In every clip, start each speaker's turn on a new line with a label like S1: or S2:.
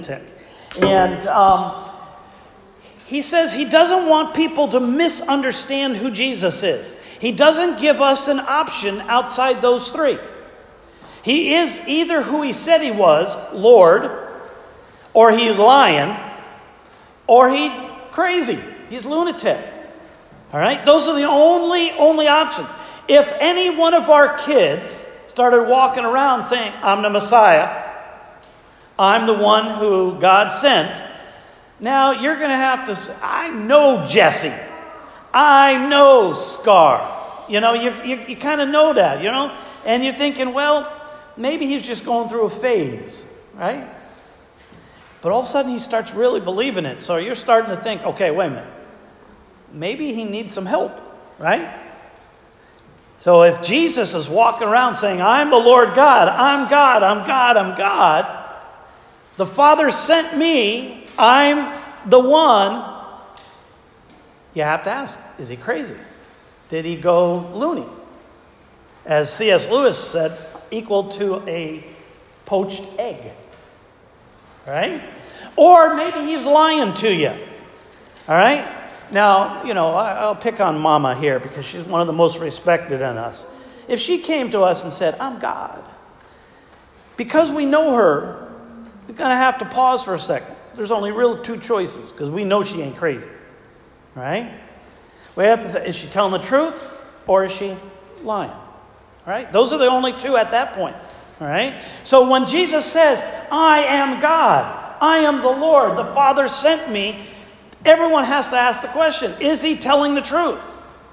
S1: And he says he doesn't want people to misunderstand who Jesus is. He doesn't give us an option outside those three. He is either who he said he was, Lord, or he's lying, or he's crazy. He's lunatic. All right? Those are the only options. If any one of our kids started walking around saying, I'm the Messiah, I'm the one who God sent, now you're going to have to say, I know Jesse. I know Scar. You kind of know that, And you're thinking, well, maybe he's just going through a phase, right? But all of a sudden he starts really believing it. So you're starting to think, okay, wait a minute. Maybe he needs some help, right? So if Jesus is walking around saying, I'm the Lord God, I'm God, I'm God, I'm God, the Father sent me, I'm the one, you have to ask, is he crazy? Did he go loony? As C.S. Lewis said, equal to a poached egg. Right? Or maybe he's lying to you. All right? Now, I'll pick on Mama here because she's one of the most respected in us. If she came to us and said, I'm God, because we know her, we're going to have to pause for a second. There's only real two choices because we know she ain't crazy. Right? We have to say, is she telling the truth or is she lying? All right? Those are the only two at that point. All right? So when Jesus says, I am God, I am the Lord, the Father sent me, everyone has to ask the question, is he telling the truth?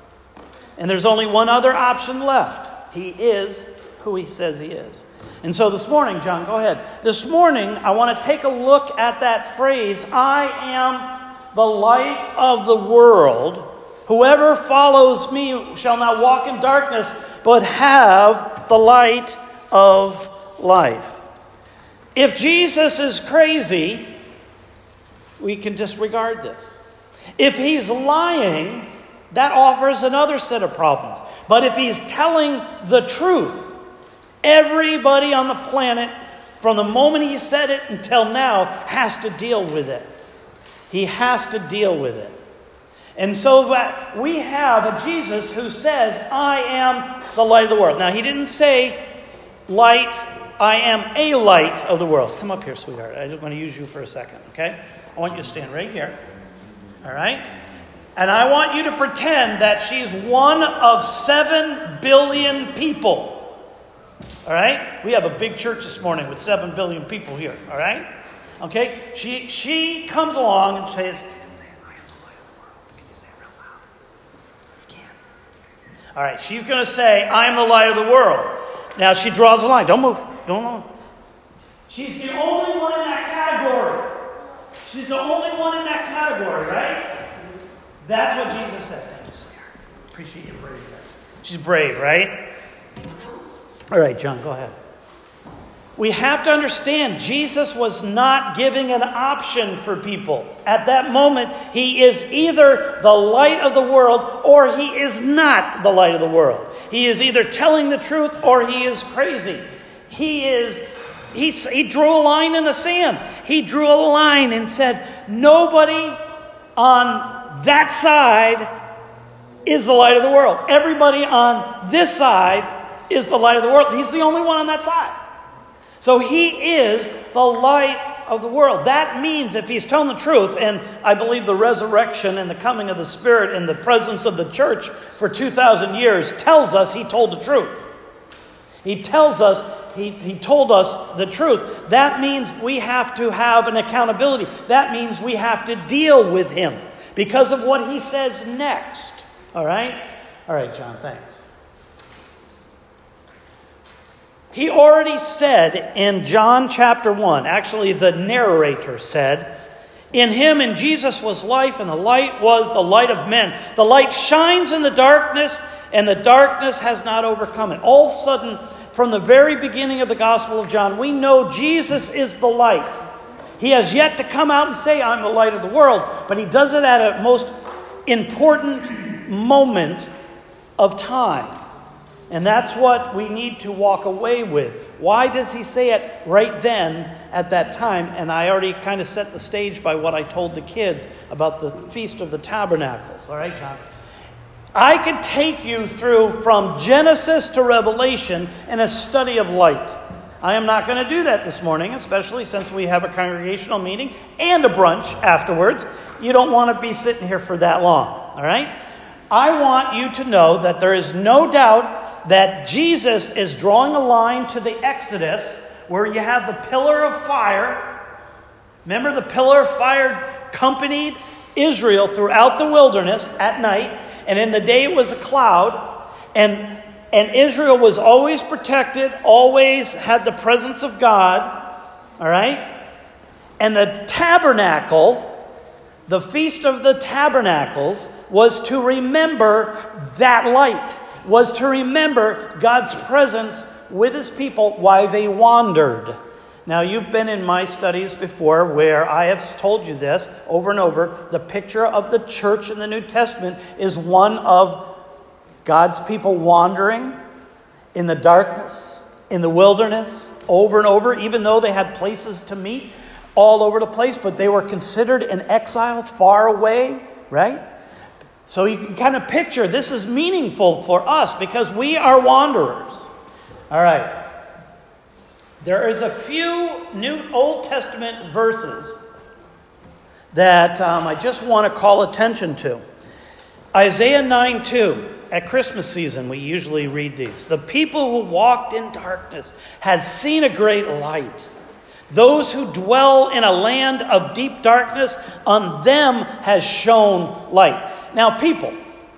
S1: And there's only one other option left. He is who he says he is. And so this morning, John, go ahead. This morning, I want to take a look at that phrase, I am the light of the world. Whoever follows me shall not walk in darkness, but have the light of life. If Jesus is crazy, we can disregard this. If he's lying, that offers another set of problems. But if he's telling the truth, everybody on the planet, from the moment he said it until now, has to deal with it. He has to deal with it. And so we have a Jesus who says, I am the light of the world. Now, he didn't say light, I am a light of the world. Come up here, sweetheart. I just want to use you for a second, okay? I want you to stand right here. All right? And I want you to pretend that she's one of 7 billion people. All right? We have a big church this morning with 7 billion people here. All right? Okay? She comes along and says, you can say, I am the light of the world. Can you say it real loud? You can. All right. She's going to say, I am the light of the world. Now she draws a line. Don't move. Don't move. She's the only one in that category. She's the only one in that category, right? That's what Jesus said. Thank you, sweetheart. Appreciate your bravery. She's brave, right? All right, John, go ahead. We have to understand Jesus was not giving an option for people. At that moment, he is either the light of the world or he is not the light of the world. He is either telling the truth or he is crazy. He drew a line in the sand. He drew a line and said, nobody on that side is the light of the world. Everybody on this side is the light of the world. He's the only one on that side. So he is the light of the world. That means if he's telling the truth, and I believe the resurrection and the coming of the Spirit and the presence of the church for 2,000 years tells us he told the truth. He tells us he told us the truth. That means we have to have an accountability. That means we have to deal with him because of what he says next. All right? All right, John, thanks. He already said in John chapter 1, actually the narrator said, in him, in Jesus, was life, and the light was the light of men. The light shines in the darkness, and the darkness has not overcome it. All of a sudden, from the very beginning of the Gospel of John, we know Jesus is the light. He has yet to come out and say, I'm the light of the world, but he does it at a most important moment of time. And that's what we need to walk away with. Why does he say it right then at that time, and I already kind of set the stage by what I told the kids about the Feast of the Tabernacles. All right, John? I could take you through from Genesis to Revelation in a study of light. I am not going to do that this morning, especially since we have a congregational meeting and a brunch afterwards. You don't want to be sitting here for that long, all right? I want you to know that there is no doubt that Jesus is drawing a line to the Exodus where you have the pillar of fire. Remember, the pillar of fire accompanied Israel throughout the wilderness at night, and in the day it was a cloud, and Israel was always protected, always had the presence of God, all right? And the tabernacle, the Feast of the Tabernacles, was to remember that light, was to remember God's presence with his people while they wandered. Now, you've been in my studies before where I have told you this over and over. The picture of the church in the New Testament is one of God's people wandering in the darkness, in the wilderness, over and over, even though they had places to meet all over the place, but they were considered in exile far away, right? So you can kind of picture this is meaningful for us because we are wanderers. All right. There is a few Old Testament verses that I just want to call attention to. Isaiah 9:2. At Christmas season, we usually read these. The people who walked in darkness had seen a great light. Those who dwell in a land of deep darkness, on them has shone light. Now, people,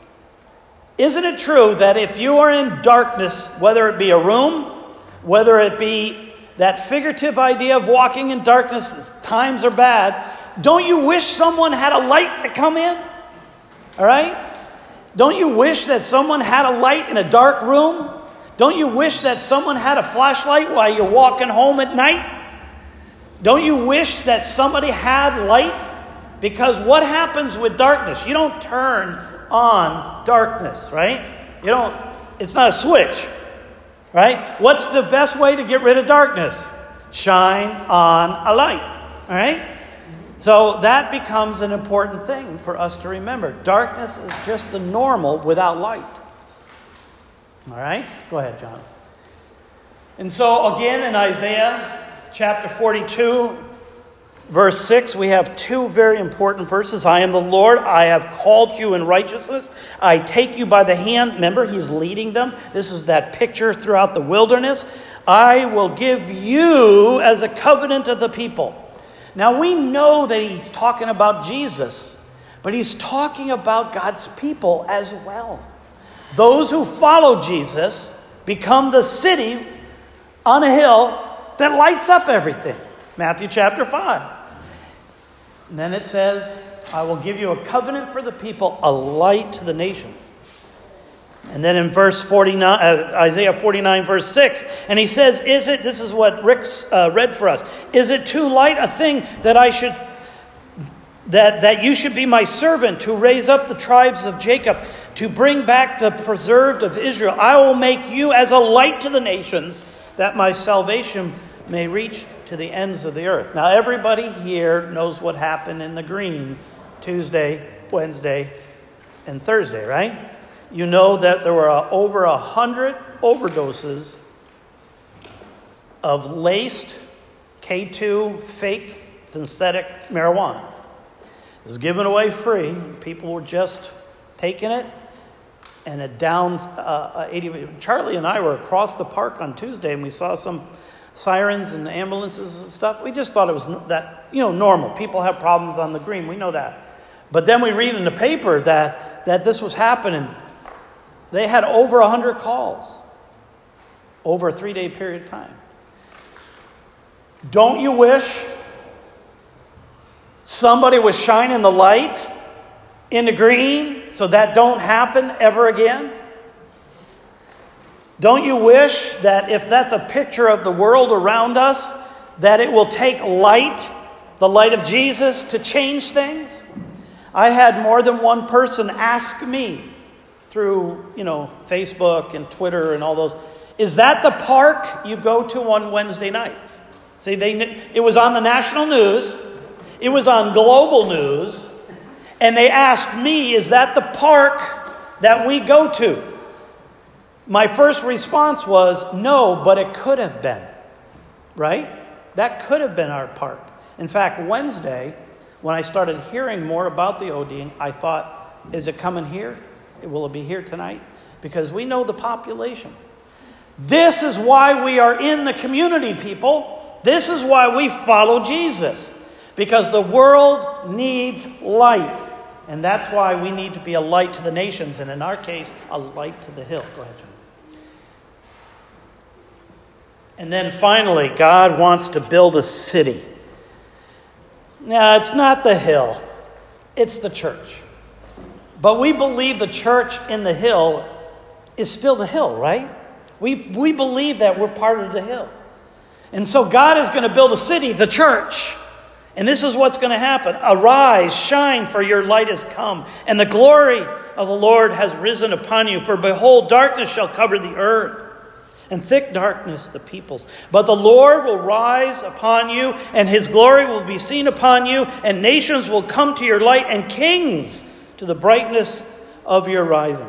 S1: isn't it true that if you are in darkness, whether it be a room, whether it be that figurative idea of walking in darkness, times are bad, don't you wish someone had a light to come in? All right? Don't you wish that someone had a light in a dark room? Don't you wish that someone had a flashlight while you're walking home at night? Don't you wish that somebody had light? Because what happens with darkness? You don't turn on darkness, right? It's not a switch, right? What's the best way to get rid of darkness? Shine on a light, all right? So that becomes an important thing for us to remember. Darkness is just the normal without light. All right? Go ahead, John. And so again in Isaiah chapter 42, verse 6, we have two very important verses. I am the Lord, I have called you in righteousness. I take you by the hand. Remember, he's leading them. This is that picture throughout the wilderness. I will give you as a covenant of the people. Now, we know that he's talking about Jesus, but he's talking about God's people as well. Those who follow Jesus become the city on a hill that lights up everything. Matthew chapter 5. And then it says, I will give you a covenant for the people, a light to the nations. And then in verse 49, Isaiah 49, verse 6, and he says, this is what Rick's read for us, is it too light a thing that you should be my servant to raise up the tribes of Jacob, to bring back the preserved of Israel? I will make you as a light to the nations, that my salvation may reach to the ends of the earth. Now everybody here knows what happened in the green Tuesday, Wednesday, and Thursday, right? You know that there were over 100 overdoses of laced K2 fake synthetic marijuana. It was given away free. People were just taking it, and it downed 80. Charlie and I were across the park on Tuesday, and we saw some sirens and ambulances and stuff. We just thought it was that, normal. People have problems on the green. We know that. But then we read in the paper that this was happening. They had over 100 calls over a 3-day period of time. Don't you wish somebody was shining the light in the green so that don't happen ever again? Don't you wish that if that's a picture of the world around us, that it will take light, the light of Jesus, to change things? I had more than one person ask me through, Facebook and Twitter and all those, is that the park you go to on Wednesday nights? See, it was on the national news. It was on global news. And they asked me, is that the park that we go to? My first response was, no, but it could have been. Right? That could have been our park. In fact, Wednesday, when I started hearing more about the ODing, I thought, is it coming here? Will it be here tonight? Because we know the population. This is why we are in the community, people. This is why we follow Jesus. Because the world needs light. And that's why we need to be a light to the nations. And in our case, a light to the hill. Go ahead, John. And then finally, God wants to build a city. Now, it's not the hill. It's the church. But we believe the church in the hill is still the hill, right? We believe that we're part of the hill. And so God is going to build a city, the church. And this is what's going to happen. Arise, shine, for your light has come, and the glory of the Lord has risen upon you. For behold, darkness shall cover the earth, and thick darkness the peoples. But the Lord will rise upon you, and his glory will be seen upon you, and nations will come to your light, and kings to the brightness of your rising.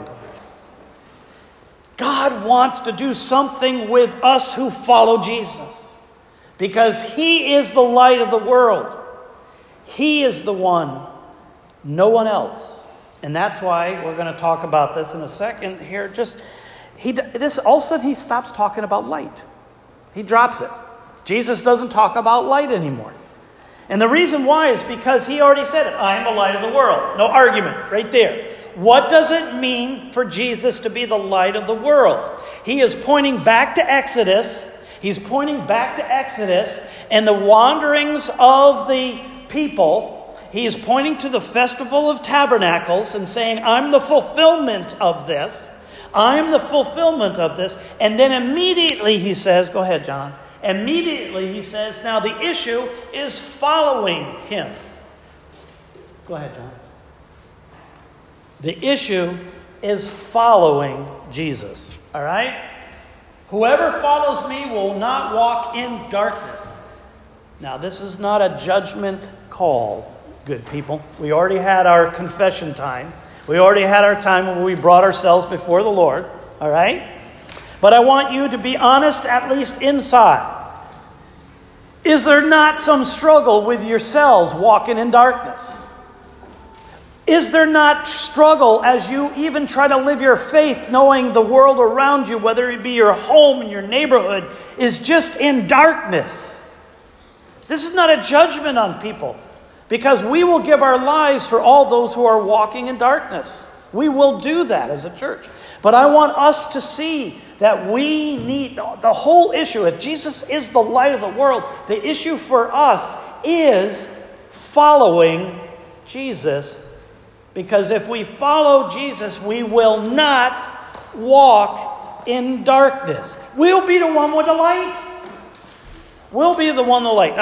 S1: God wants to do something with us who follow Jesus, because he is the light of the world. He is the one, no one else. And that's why we're going to talk about this in a second here. All of a sudden he stops talking about light. He drops it. Jesus doesn't talk about light anymore. And the reason why is because he already said it. I am the light of the world. No argument, right there. What does it mean for Jesus to be the light of the world? He is pointing back to Exodus. He's pointing back to Exodus and the wanderings of the people. He is pointing to the Festival of Tabernacles and saying, I'm the fulfillment of this. I'm the fulfillment of this. And then immediately he says, go ahead, John. Immediately he says, now the issue is following him. Go ahead, John. The issue is following Jesus. All right? Whoever follows me will not walk in darkness. Now, this is not a judgment call, good people. We already had our confession time. We already had our time where we brought ourselves before the Lord. All right? But I want you to be honest, at least inside. Is there not some struggle with yourselves walking in darkness? Is there not struggle as you even try to live your faith knowing the world around you, whether it be your home and your neighborhood, is just in darkness? This is not a judgment on people, because we will give our lives for all those who are walking in darkness. We will do that as a church. But I want us to see that we need the whole issue. If Jesus is the light of the world, the issue for us is following Jesus. Because if we follow Jesus, we will not walk in darkness. We'll be the one with the light. We'll be the one with the light.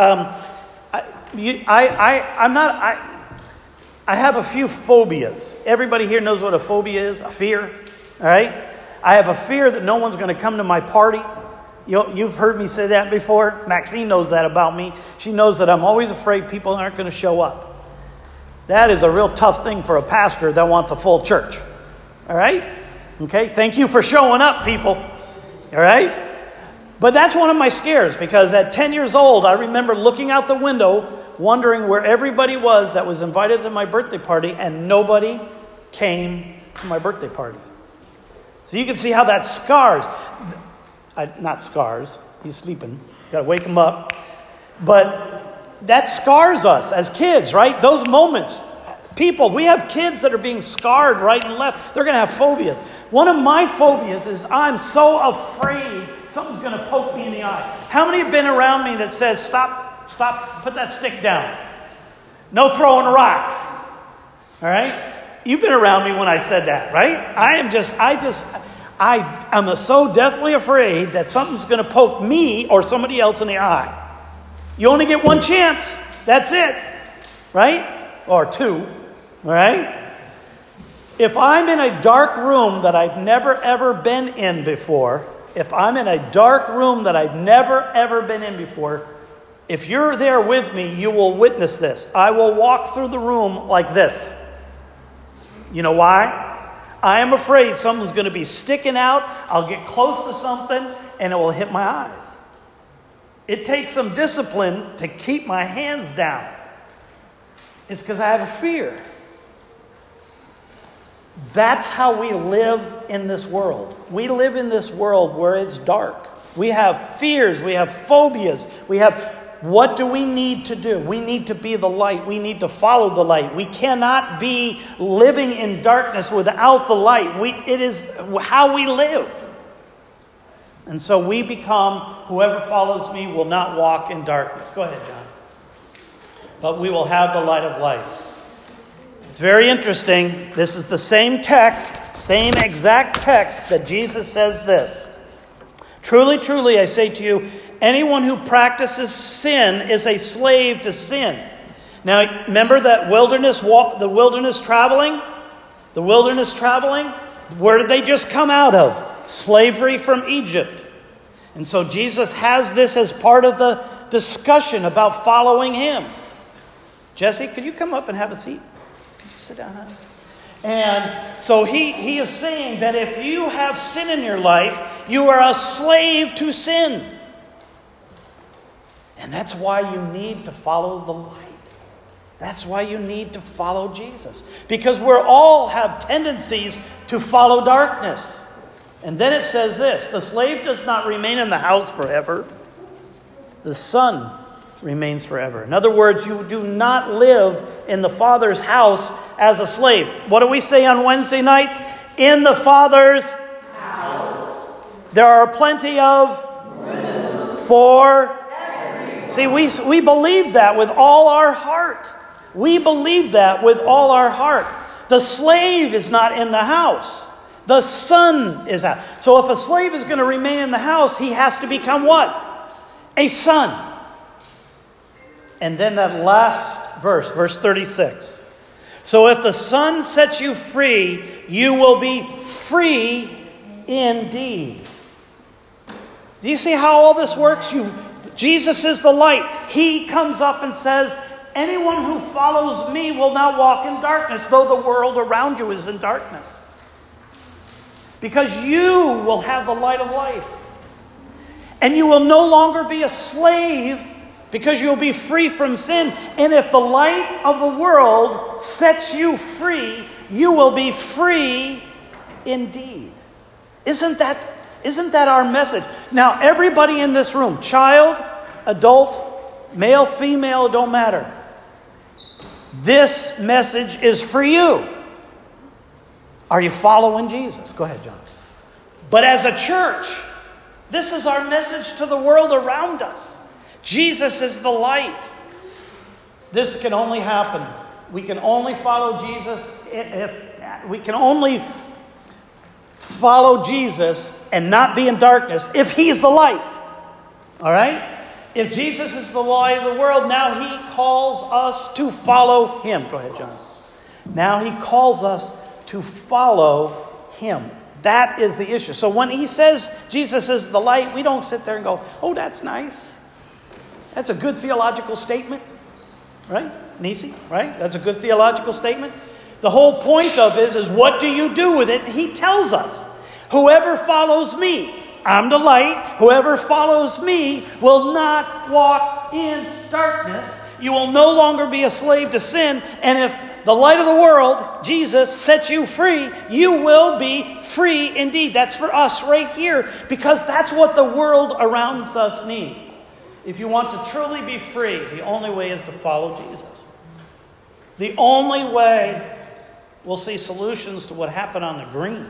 S1: I have a few phobias. Everybody here knows what a phobia is, a fear. All right? I have a fear that no one's going to come to my party. You've heard me say that before. Maxine knows that about me. She knows that I'm always afraid people aren't going to show up. That is a real tough thing for a pastor that wants a full church. All right? Okay? Thank you for showing up, people. All right? But that's one of my scares, because at 10 years old, I remember looking out the window, wondering where everybody was that was invited to my birthday party, and nobody came to my birthday party. So you can see how that scars. Not scars. He's sleeping. Got to wake him up. But that scars us as kids, right? Those moments. People, we have kids that are being scarred right and left. They're going to have phobias. One of my phobias is I'm so afraid something's going to poke me in the eye. How many have been around me that says, stop, put that stick down. No throwing rocks. All right? You've been around me when I said that, right? I'm so deathly afraid that something's going to poke me or somebody else in the eye. You only get one chance. That's it. Right? Or two. All right? If I'm in a dark room that I've never ever been in before, If you're there with me, you will witness this. I will walk through the room like this. You know why? I am afraid something's going to be sticking out. I'll get close to something and it will hit my eyes. It takes some discipline to keep my hands down. It's because I have a fear. That's how we live in this world. We live in this world where it's dark. We have fears. We have phobias. What do we need to do? We need to be the light. We need to follow the light. We cannot be living in darkness without the light. It is how we live. And so we become, whoever follows me will not walk in darkness. Go ahead, John. But we will have the light of life. It's very interesting. This is the same text, same exact text that Jesus says this. Truly, truly, I say to you, anyone who practices sin is a slave to sin. Now, remember that wilderness walk, the wilderness traveling? The wilderness traveling? Where did they just come out of? Slavery from Egypt. And so Jesus has this as part of the discussion about following him. Jesse, could you come up and have a seat? Could you sit down, honey? And so he is saying that if you have sin in your life, you are a slave to sin. And that's why you need to follow the light. That's why you need to follow Jesus. Because we all have tendencies to follow darkness. And then it says this, the slave does not remain in the house forever. The son remains forever. In other words, you do not live in the Father's house as a slave. What do we say on Wednesday nights? In the Father's house. There are plenty of room for everyone. See, we believe that with all our heart. We believe that with all our heart. The slave is not in the house. The son is out. So if a slave is going to remain in the house, he has to become what? A son. And then that last verse, verse 36. So if the Son sets you free, you will be free indeed. Do you see how all this works? Jesus is the light. He comes up and says, anyone who follows me will not walk in darkness, though the world around you is in darkness. Because you will have the light of life. And you will no longer be a slave, because you'll be free from sin. And if the light of the world sets you free, you will be free indeed. Isn't that our message? Now, everybody in this room, child, adult, male, female, it don't matter. This message is for you. Are you following Jesus? Go ahead, John. But as a church, this is our message to the world around us. Jesus is the light. This can only happen. We can only follow Jesus. We can only follow Jesus and not be in darkness if he's the light. All right? If Jesus is the light of the world, now he calls us to follow him. Go ahead, John. Now he calls us to follow him. That is the issue. So when he says Jesus is the light, we don't sit there and go, oh, that's nice. That's a good theological statement. Right? Nisi? Right? That's a good theological statement. The whole point of it is what do you do with it? He tells us, whoever follows me, I'm the light. Whoever follows me will not walk in darkness. You will no longer be a slave to sin. And if the light of the world, Jesus, sets you free, you will be free indeed. That's for us right here, because that's what the world around us needs. If you want to truly be free, the only way is to follow Jesus. The only way we'll see solutions to what happened on the green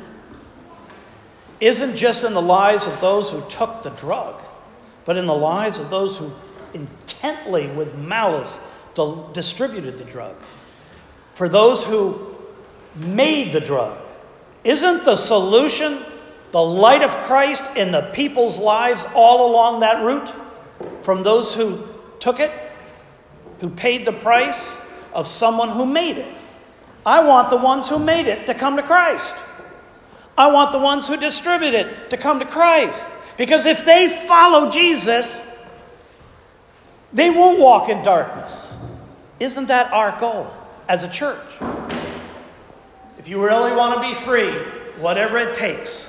S1: isn't just in the lives of those who took the drug, but in the lives of those who intently, with malice, distributed the drug. For those who made the drug. Isn't the solution the light of Christ in the people's lives all along that route? From those who took it, who paid the price of someone who made it. I want the ones who made it to come to Christ. I want the ones who distribute it to come to Christ. Because if they follow Jesus, They won't walk in darkness. Isn't that our goal as a church? If you really want to be free, whatever it takes,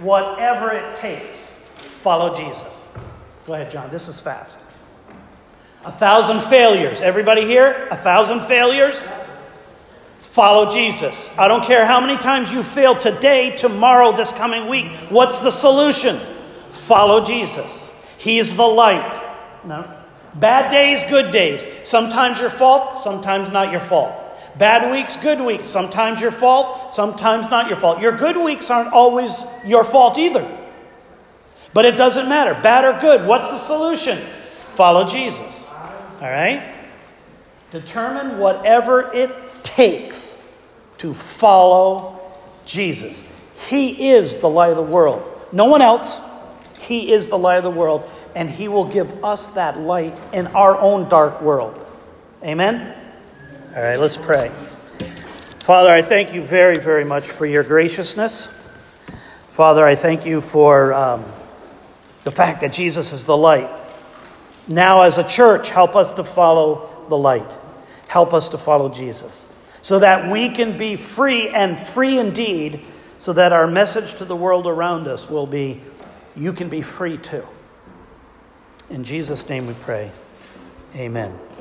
S1: follow Jesus. Go ahead, John. This is fast. 1,000 failures. Everybody here? 1,000 failures? Follow Jesus. I don't care how many times you fail today, tomorrow, this coming week. What's the solution? Follow Jesus. He is the light. No. Bad days, good days. Sometimes your fault, sometimes not your fault. Bad weeks, good weeks. Sometimes your fault, sometimes not your fault. Your good weeks aren't always your fault either. But it doesn't matter. Bad or good. What's the solution? Follow Jesus. All right? Determine whatever it takes to follow Jesus. He is the light of the world. No one else. He is the light of the world. And He will give us that light in our own dark world. Amen? All right, let's pray. Father, I thank you very, very much for your graciousness. Father, I thank you for the fact that Jesus is the light. Now, as a church, help us to follow the light. Help us to follow Jesus, so that we can be free and free indeed, so that our message to the world around us will be, you can be free too. In Jesus' name we pray. Amen.